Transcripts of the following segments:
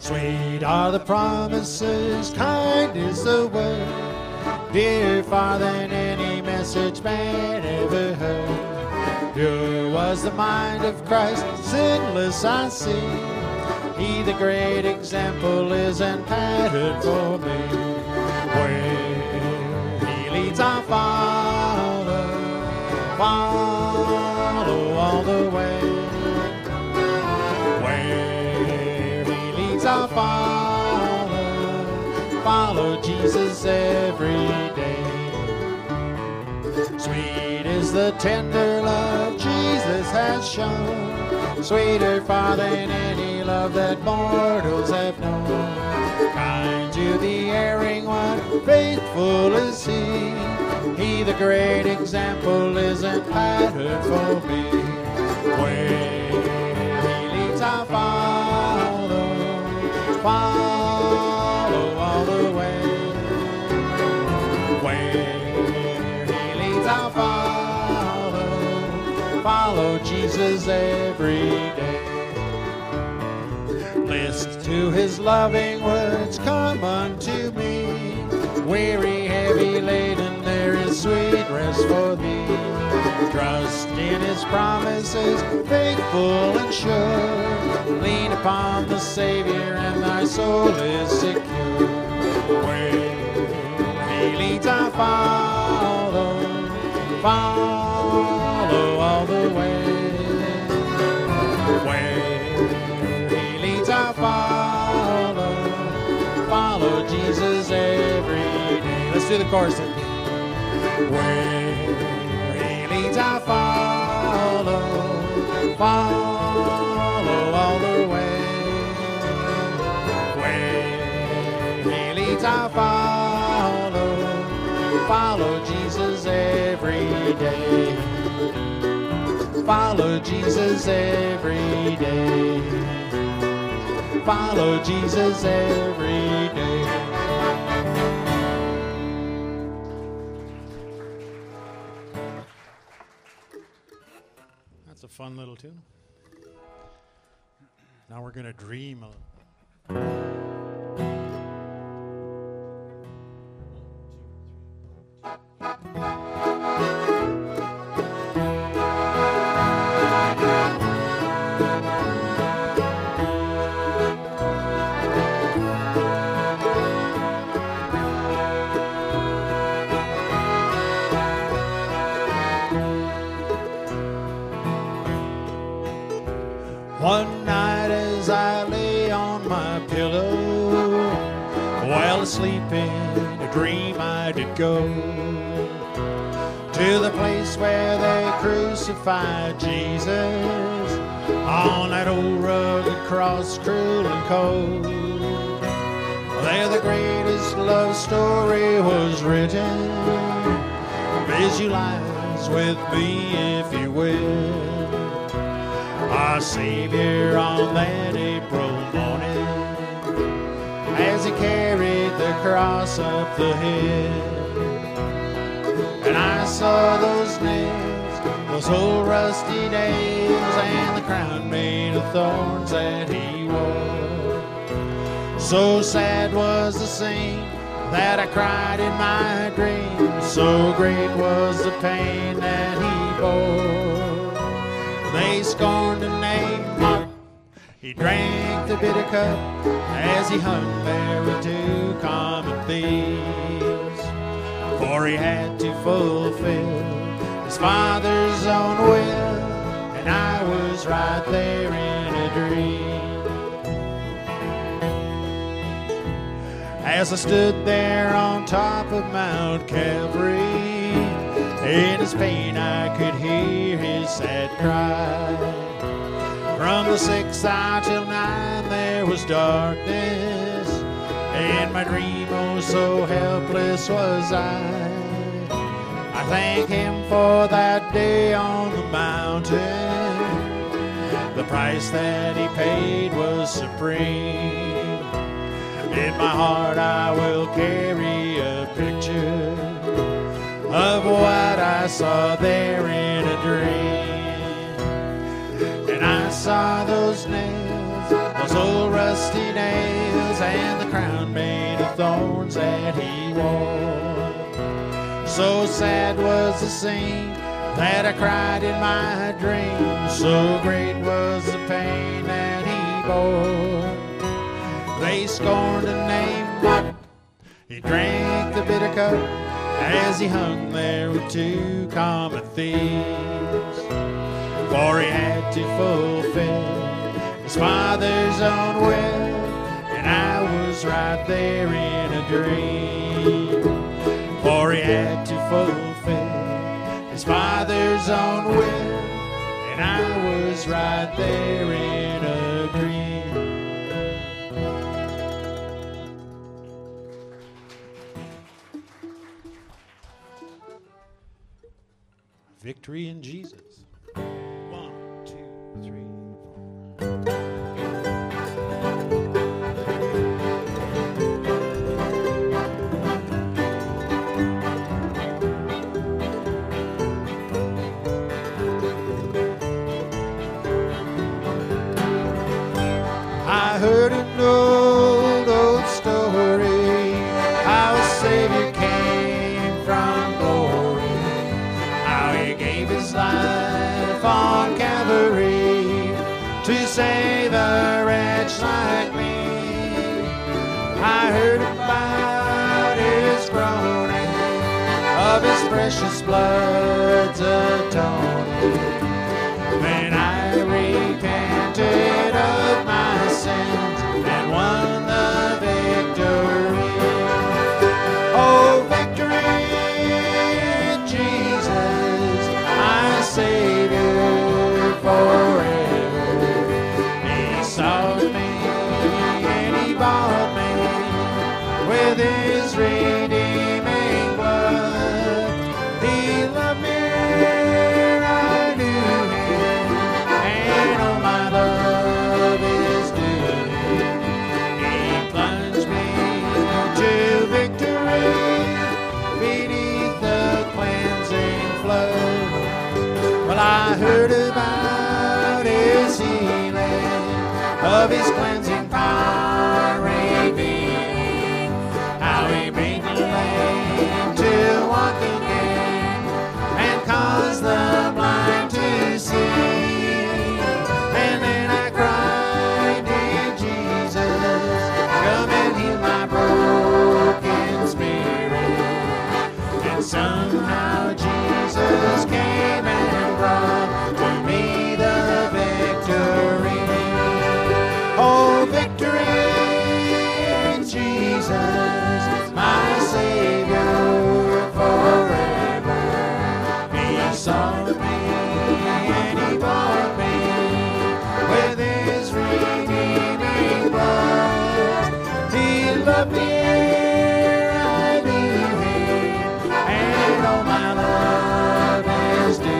Sweet are the promises, kind is the word, dear far than any message man ever heard. Pure was the mind of Christ, sinless I see. He the great example is and pattern for me. Where he leads I follow, follow all the way. Where he leads I follow, follow Jesus every day. Sweet is the tender love Jesus has shown, sweeter far than any love that mortals have known. Kind to the erring one, faithful is he. He the great example is and pattern for me. Where he leads I follow, follow all the way. Where he leads I follow, follow Jesus every day. List to his loving words, come unto me. Weary, heavy laden, there is sweet rest for thee. Trust in his promises, faithful and sure. Lean upon the Savior and thy soul is secure. Where he leads I follow, follow all the way. Where he leads I follow, follow Jesus every day. Let's do the chorus then. Where he leads I follow, follow all the way. Where he leads I follow, follow Jesus every day. Follow Jesus every day. Follow Jesus every day. That's a fun little tune. Now we're going to dream a little. One night as I lay on my pillow, while asleep in a dream I did go to the place where they crucified Jesus on that old rugged cross, cruel and cold. There the greatest love story was written. Visualize with me if you will. Our Savior on that April morning, as he carried the cross up the hill. And I saw those nails, those old rusty nails, and the crown made of thorns that he wore. So sad was the scene that I cried in my dream. So great was the pain that he bore. They scorned to name Mark. He drank the bitter cup as he hung there with two common thieves. For he had to fulfill his Father's own will, and I was right there in a dream. As I stood there on top of Mount Calvary, in his pain I could hear his sad cry. From the 6th hour till 9 there was darkness. In my dream, oh so helpless was I. I thank him for that day on the mountain. The price that he paid was supreme. In my heart I will carry a picture of what I saw there in a dream. And I saw those nails, those old rusty nails, thorns that he wore. So sad was the scene that I cried in my dreams. So great was the pain that he bore. They scorned and named mocked. He drank the bitter cup as he hung there with two common thieves. For he had to fulfill his Father's own will, and I was right there in a dream. For he had to fulfill his Father's own will, and I was right there in a dream. Victory in Jesus. 1, 2, 3, 4. I heard an old story, how a Savior came from glory, how he gave his life on Calvary to save a wretch like me. I heard about his groaning, of his precious blood's atoning. Then I repented of my sins and won the victory. Oh, victory in Jesus, my Savior forever. He sought me and he bought me with his redeeming blood. He loved me, I knew him, and all my love is due him. He plunged me to victory beneath the cleansing flood. Well, I heard about his healing, of his cleansing power revealing, how he made the lame to walk again and caused the blind to see. And then I cried, dear Jesus, come and heal my broken spirit. And somehow Jesus came and brought to me the victory. Oh, victory in Jesus, my Savior forever. He sought me and he bought me with his redeeming blood. He loved me, I knew him, and all my love is due him.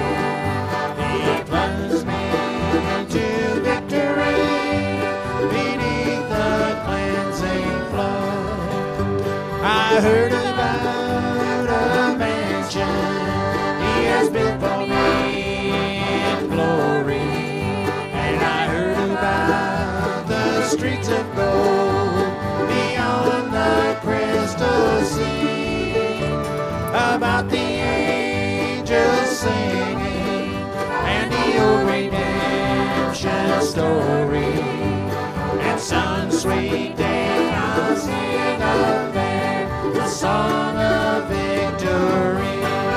He plunged me to victory beneath the cleansing flood. I heard about a mansion he has built for me in glory, and I heard about the streets of gold beyond the crystal sea, about the angels singing and the old redemption story. And some sweet day I'll sing of there the song of victory.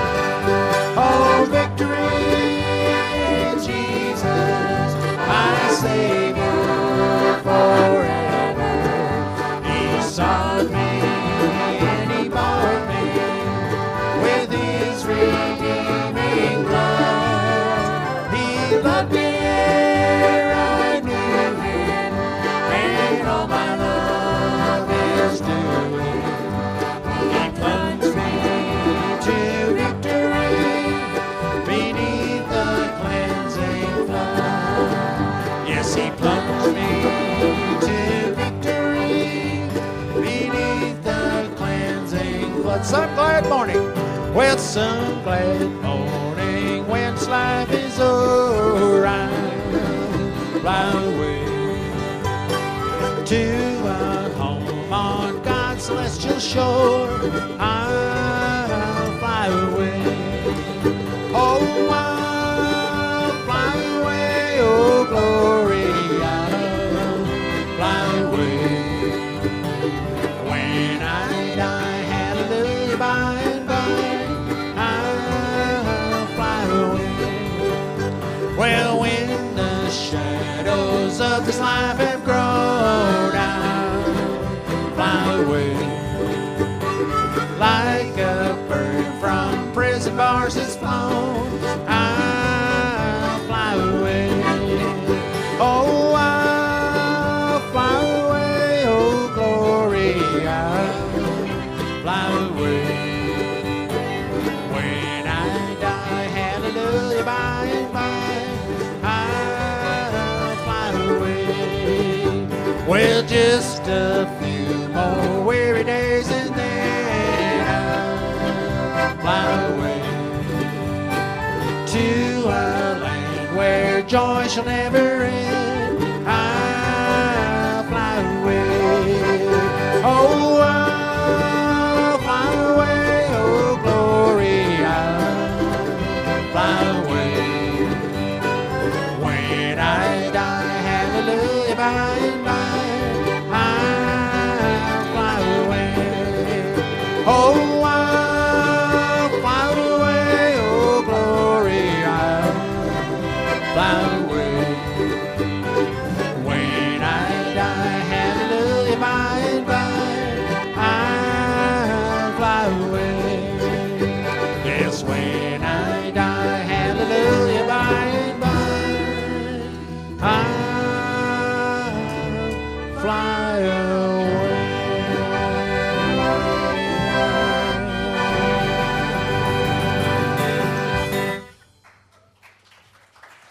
Oh, victory in Jesus, my Savior forever. He sought me and he bought me with his redeeming blood. He loved me, I knew him, and all my love is due him. He plunged me to victory beneath the cleansing flood. Yes, he plunged me to victory beneath the cleansing flood. Some glad morning, well, some glad morning when life is over, I'll fly away to a home on God's I'll fly away. Oh, I'll fly away, oh glory, I'll fly away. When I die, hallelujah, by and by, I'll fly away. Well, when the shadows of this life have grown, I'll fly away. Like a bird from prison bars that's flown, I'll fly away. Oh, I'll fly away, oh glory, I'll fly away. When I die, hallelujah, by and by, I'll fly away. Well, just a few more weary days and then I'll fly away to a land where joy shall never end.